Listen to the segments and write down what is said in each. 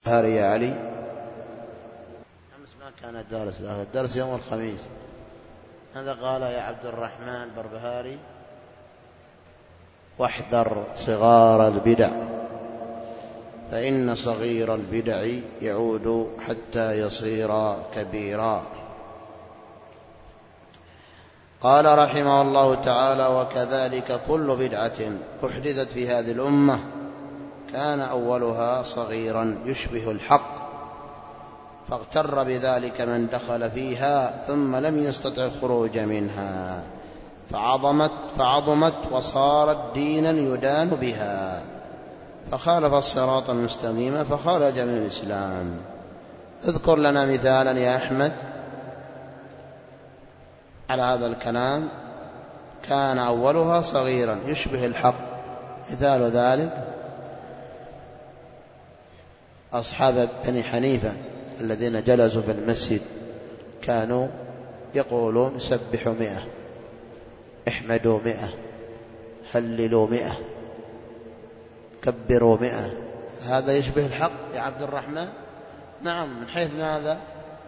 هاري علي أمس ما كان الدرس يوم الخميس. هذا قال يا عبد الرحمن بربهاري: واحذر صغار البدع فإن صغير البدع يعود حتى يصير كبيرا. قال رحمه الله تعالى: وكذلك كل بدعة أحدثت في هذه الأمة كان أولها صغيرا يشبه الحق، فاغتر بذلك من دخل فيها ثم لم يستطع الخروج منها، فعظمت وصارت دينا يدان بها، فخالف الصراط المستقيم فخرج من الإسلام. اذكر لنا مثالا يا أحمد على هذا الكلام: كان أولها صغيرا يشبه الحق. مثال ذلك أصحاب بني حنيفة الذين جلسوا في المسجد كانوا يقولون: سبحوا 100، احمدوا 100، هللوا 100، كبروا 100. هذا يشبه الحق يا عبد الرحمن؟ نعم. من حيث ماذا؟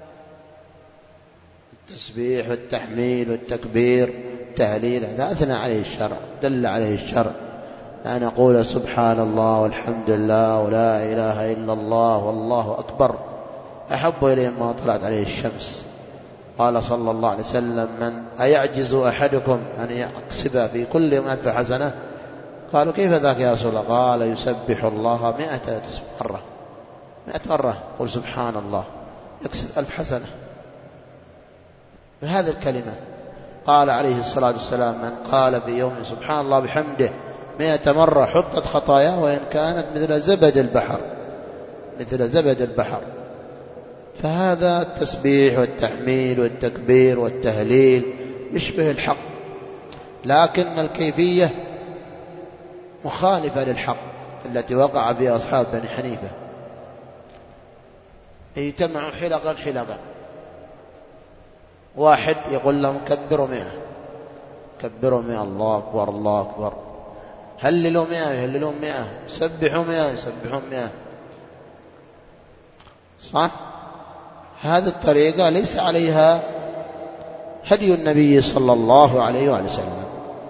التسبيح والتحميل والتكبير والتهليل، هذا أثنى عليه الشرع، دل عليه الشرع. أن أقول سبحان الله والحمد لله ولا إله إلا الله والله أكبر أحب إليه ما طلعت عليه الشمس. قال صلى الله عليه وسلم: من أيعجز أحدكم أن يكسب في كل يوم 1000 حسنة؟ قالوا: كيف ذاك يا رسول الله؟ قال: يسبح الله 100 مرة، 100 مرة قل سبحان الله يكسب 1000 حسنة بهذه الكلمة. قال عليه الصلاة والسلام: من قال في يوم سبحان الله بحمده 100 مرة حطت خطاياه وإن كانت مثل زبد البحر، مثل زبد البحر. فهذا التسبيح والتحميل والتكبير والتهليل يشبه الحق، لكن الكيفية مخالفة للحق التي وقع فيها أصحاب بني حنيفة. اجتمعوا حلقا، واحد يقول لهم: كبروا 100، كبروا 100، الله أكبر الله أكبر، هللوا 100، يهللون 100، سبحوا 100، يسبحون 100. صح؟ هذه الطريقة ليس عليها هدي النبي صلى الله عليه وسلم.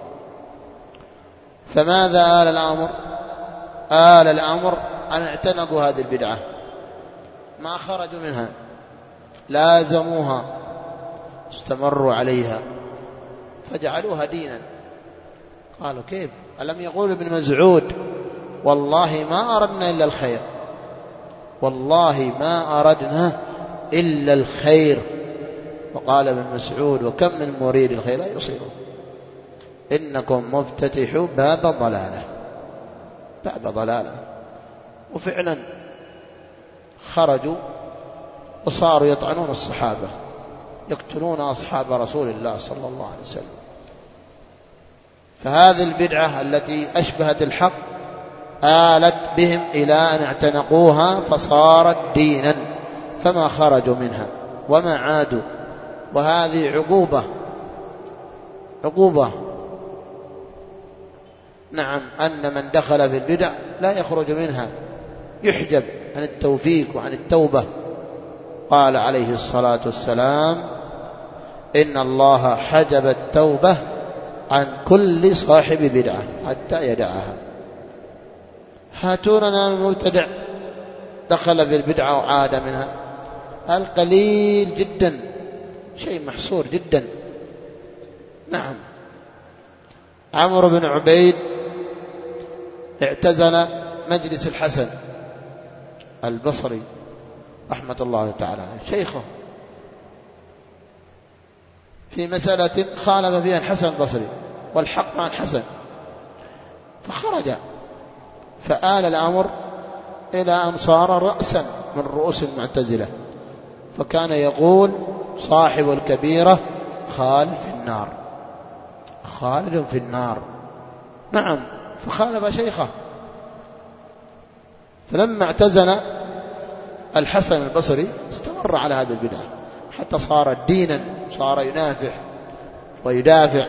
فماذا آل الأمر؟ آل الأمر أن اعتنقوا هذه البدعة، ما خرجوا منها، لازموها، استمروا عليها، فجعلوها دينا. قالوا: كيف؟ ألم يقول ابن مسعود: والله ما أردنا إلا الخير، والله ما أردنا إلا الخير. وقال ابن مسعود: وكم من مريد الخير لا يصيبه، إنكم مفتتحوا باب ضلالة، باب ضلالة. وفعلا خرجوا وصاروا يطعنون الصحابة، يقتلون أصحاب رسول الله صلى الله عليه وسلم. فهذه البدعة التي أشبهت الحق آلت بهم إلى أن اعتنقوها فصارت دينا، فما خرجوا منها وما عادوا. وهذه عقوبة نعم، أن من دخل في البدع لا يخرج منها، يحجب عن التوفيق وعن التوبة. قال عليه الصلاة والسلام: إن الله حجب التوبة عن كل صاحب بدعة حتى يدعها. هاتوننا من مبتدع دخل في البدعة وعاد منها، القليل جدا، شيء محصور جدا. نعم. عمرو بن عبيد اعتزل مجلس الحسن البصري رحمة الله تعالى شيخه في مسألة خالف فيها الحسن البصري والحق مع الحسن، فخرج، فآل الأمر إلى أن صار رأسا من رؤوس المعتزلة، فكان يقول: صاحب الكبيرة خالد في النار، خالد في النار. نعم. فخالف شيخه. فلما اعتزل الحسن البصري استمر على هذه البدعة حتى صار دينا، صار ينافح ويدافع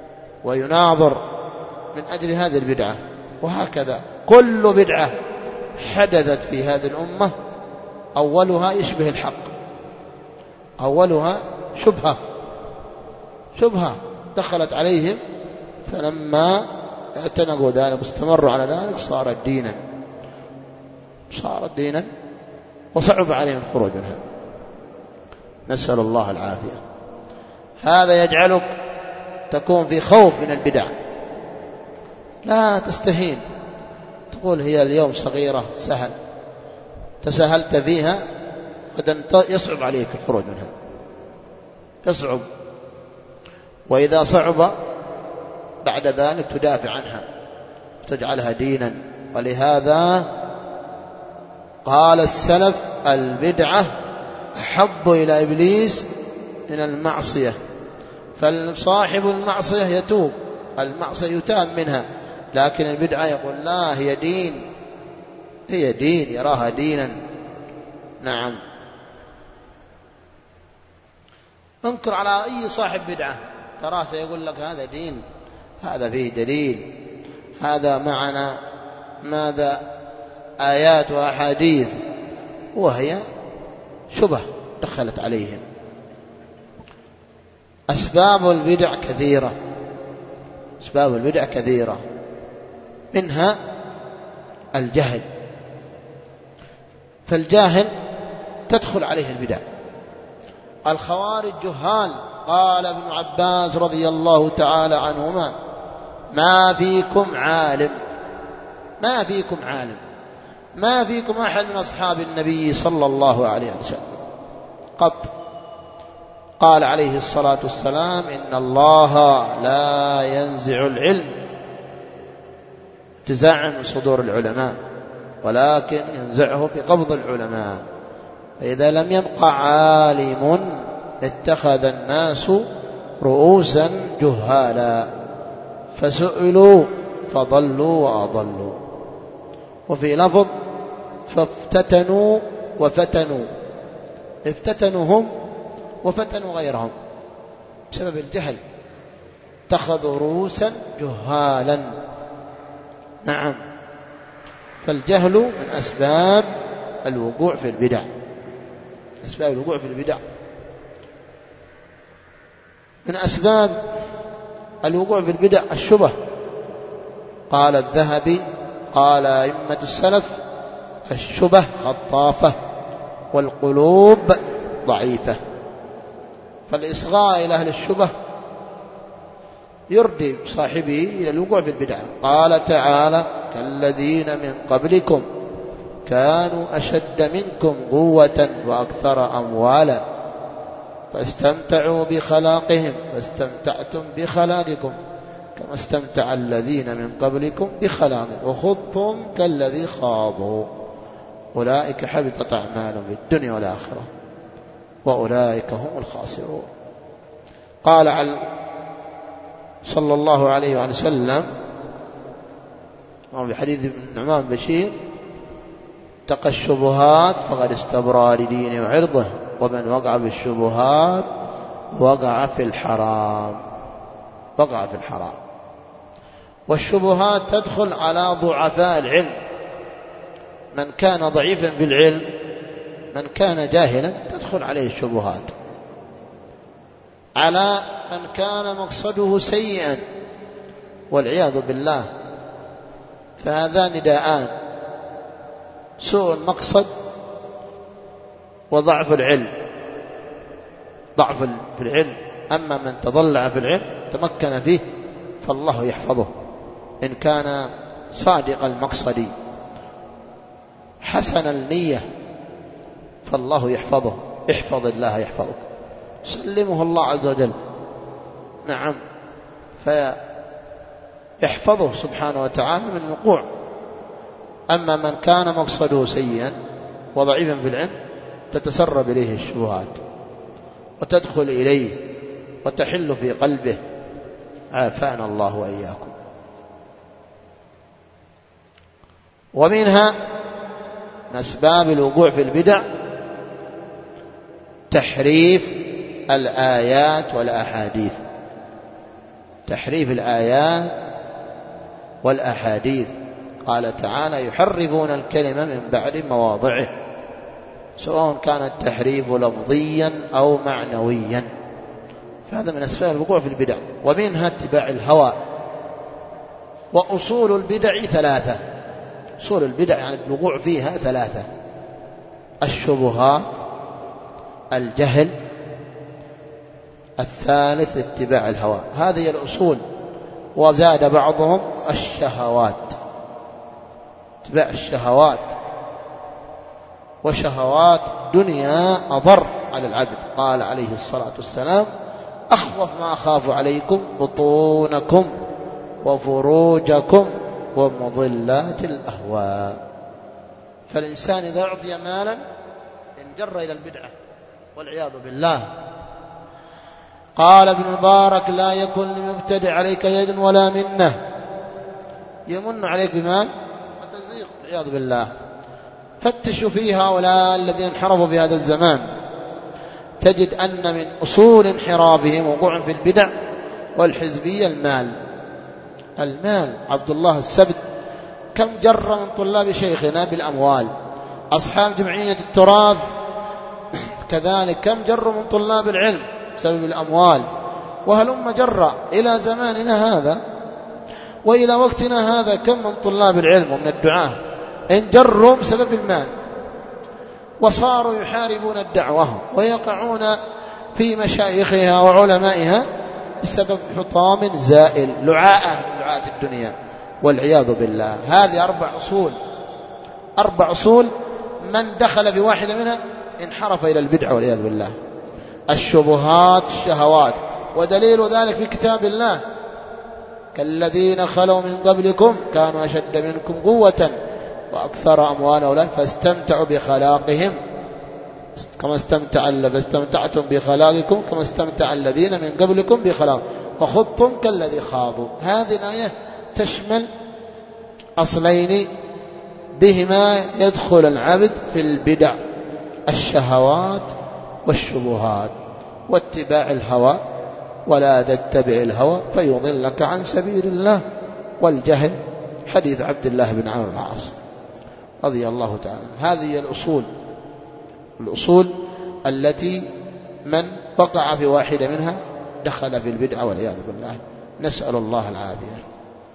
ويناظر من أجل هذه البدعة. وهكذا كل بدعة حدثت في هذه الأمة أولها يشبه الحق، أولها شبهة دخلت عليهم، فلما اعتنقوا ذلك واستمروا على ذلك صارت دينا وصعب عليهم الخروج منها. نسأل الله العافية. هذا يجعلك تكون في خوف من البدع، لا تستهين، تقول هي اليوم صغيرة سهل، تساهلت فيها غدا يصعب عليك الخروج منها، يصعب، وإذا صعب بعد ذلك تدافع عنها وتجعلها دينا. ولهذا قال السلف: البدعة أحب إلى إبليس من المعصية. فالصاحب المعصية يتوب، المعصية يتاب منها، لكن البدعة يقول لا هي دين، يراها دينا. نعم. انكر على أي صاحب بدعة تراه سيقول لك هذا دين، هذا فيه دليل، هذا معنا ماذا آيات وأحاديث، وهي شبه دخلت عليهم. أسباب البدع كثيرة، منها الجهل، فالجاهل تدخل عليه البدع. الخوارج جهال، قال ابن عباس رضي الله تعالى عنهما: ما فيكم عالم، ما فيكم أحد من أصحاب النبي صلى الله عليه وسلم قط. قال عليه الصلاة والسلام: إن الله لا ينزع العلم انتزاعا من صدور العلماء، ولكن ينزعه بقبض العلماء، فإذا لم يبق عالم اتخذ الناس رؤوسا جهالا فسئلوا فضلوا وأضلوا. وفي لفظ: فافتتنوا وفتنوا، افتتنوا هم وفتنوا غيرهم بسبب الجهل، اتخذوا رؤوسا جهالا. نعم. فالجهل من أسباب الوقوع في البدع، من أسباب الوقوع في البدع الشبه. قال الذهبي، قال أئمة السلف: الشبه خطافة والقلوب ضعيفة. فالإصغاء إلى أهل الشبه يردي صاحبه إلى الوقوع في البدع. قال تعالى: كالذين من قبلكم كانوا أشد منكم قوة وأكثر أموالا فاستمتعوا بخلاقهم فاستمتعتم بخلاقكم كما استمتع الذين من قبلكم بخلاقهم وخضتم كالذي خاضوا أولئك حبطت أعمالهم في الدنيا والآخرة وأولئك هم الخاسرون. قال صلى الله عليه وسلم في حديث ابن نعمان بشير: اتقى الشبهات فقد استبرأ لدينه وعرضه، ومن وقع في الشبهات وقع في الحرام. والشبهات تدخل على ضعفاء العلم، من كان ضعيفا في العلم، من كان جاهلا تدخل عليه الشبهات. على من كان مقصده سيئا والعياذ بالله، فهذان نداءان: سوء المقصد وضعف العلم. ضعف في العلم، أما من تضلع في العلم تمكن فيه فالله يحفظه، إن كان صادق المقصد حسن النية فالله يحفظه. احفظ الله يحفظك، سلمه الله عز وجل. نعم. فيحفظه سبحانه وتعالى من الوقوع. أما من كان مقصده سيئا وضعيفا في العلم تتسرب إليه الشبهات وتدخل إليه وتحل في قلبه، عافانا الله وإياكم. ومنها من أسباب الوقوع في البدع تحريف الآيات والأحاديث. تحريف الآيات والأحاديث. قال تعالى يحرفون الكلمة من بعد مواضعه، سواء كان التحريف لفظيا أو معنويا، فهذا من أسباب الوقوع في البدع. ومنها اتباع الهوى. وأصول البدع ثلاثة، أصول البدع يعني الوقوع فيها ثلاثة: الشبهات، الجهل، الثالث اتباع الهوى. هذه الأصول. وزاد بعضهم الشهوات، اتباع الشهوات، وشهوات دنيا أضر على العبد. قال عليه الصلاة والسلام: أخوف ما أخاف عليكم بطونكم وفروجكم ومضلات الأهواء. فالإنسان إذا أعطي مالا انجر إلى البدعة والعياذ بالله. قال ابن مبارك: لا يكن لمبتدع عليك يد ولا منة، يمن عليك بمال وتزيق والعياذ بالله. فتشوا في هؤلاء الذين انحرفوا في هذا الزمان، تجد أن من أصول انحرافهم وقوع في البدع والحزبية المال. عبد الله السبت كم جر من طلاب شيخنا بالأموال. أصحاب جمعية التراث كذلك كم جر من طلاب العلم بسبب الأموال. وهلم جر إلى زماننا هذا وإلى وقتنا هذا كم من طلاب العلم ومن الدعاة انجروا بسبب المال، وصاروا يحاربون الدعوة ويقعون في مشايخها وعلمائها بسبب حطام زائل، لعاء من لعاء الدنيا والعياذ بالله. هذه أربع أصول من دخل بواحدة منها انحرف إلى البدع والعياذ بالله. الشبهات، الشهوات، ودليل ذلك في كتاب الله: كالذين خلوا من قبلكم كانوا أشد منكم قوة وأكثر أموالا وأولادا فاستمتعوا بخلاقهم كما فاستمتعتم بخلاقكم كما استمتع الذين من قبلكم بخلاق وخضتم كالذي خاضوا. هذه الآية تشمل أصلين بهما يدخل العبد في البدع: الشهوات والشبهات، واتباع الهوى، ولا تتبع الهوى فيضلك عن سبيل الله، والجهل، حديث عبد الله بن عمرو بن العاص رضي الله تعالى. هذه الأصول التي من وقع في واحدة منها دخل في البدعة والعياذ بالله، نسأل الله العافية.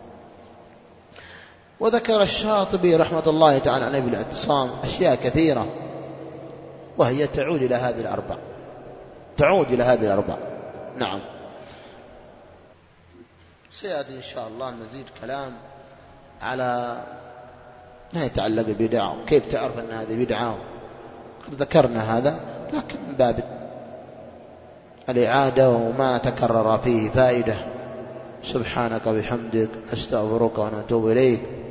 وذكر الشاطبي رحمة الله تعالى عليه بالاعتصام أشياء كثيرة، وهي تعود إلى هذه الأربع. نعم. سيأتي إن شاء الله مزيد كلام على ما يتعلق بالبدع وكيف تعرف أن هذه بدعة. قد ذكرنا هذا، لكن من باب الإعادة وما تكرر فيه فائدة. سبحانك وبحمدك، نستغفرك ونتوب إليك.